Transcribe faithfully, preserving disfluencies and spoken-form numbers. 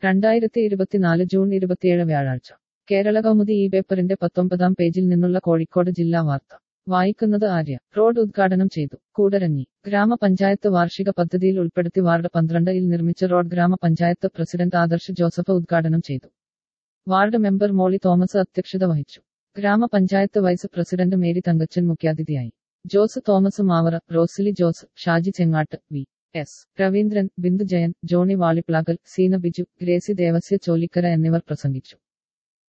രണ്ടായിരത്തി ഇരുപത്തിനാല് ജൂൺ ഇരുപത്തിയേഴ് വ്യാഴാഴ്ച കേരള കൗമുദി ഈ പേപ്പറിന്റെ പത്തൊമ്പതാം പേജിൽ നിന്നുള്ള കോഴിക്കോട് ജില്ലാ വാർത്ത വായിക്കുന്നത് ആര്യ. റോഡ് ഉദ്ഘാടനം ചെയ്തു. കൂടരഞ്ഞി ഗ്രാമപഞ്ചായത്ത് വാർഷിക പദ്ധതിയിൽ ഉൾപ്പെടുത്തി വാർഡ് പന്ത്രണ്ട് ഇൽ നിർമ്മിച്ച റോഡ് ഗ്രാമപഞ്ചായത്ത് പ്രസിഡന്റ് ആദർശ് ജോസഫ് ഉദ്ഘാടനം ചെയ്തു. വാർഡ് മെമ്പർ മോളി തോമസ് അധ്യക്ഷത വഹിച്ചു. ഗ്രാമപഞ്ചായത്ത് വൈസ് പ്രസിഡന്റ് മേരി തങ്കച്ചൻ മുഖ്യാതിഥിയായി. ജോസ് തോമസ് മാവറ, റോസിലി ജോസ്, ഷാജി ചെങ്ങാട്ട്, വി എസ് രവീന്ദ്രൻ, ബിന്ദു ജയൻ, ജോണി വാളിപ്ലാക്കൽ, സീന ബിജു, ഗ്രേസി ദേവസ്യ ചോലിക്കര എന്നിവർ പ്രസംഗിച്ചു.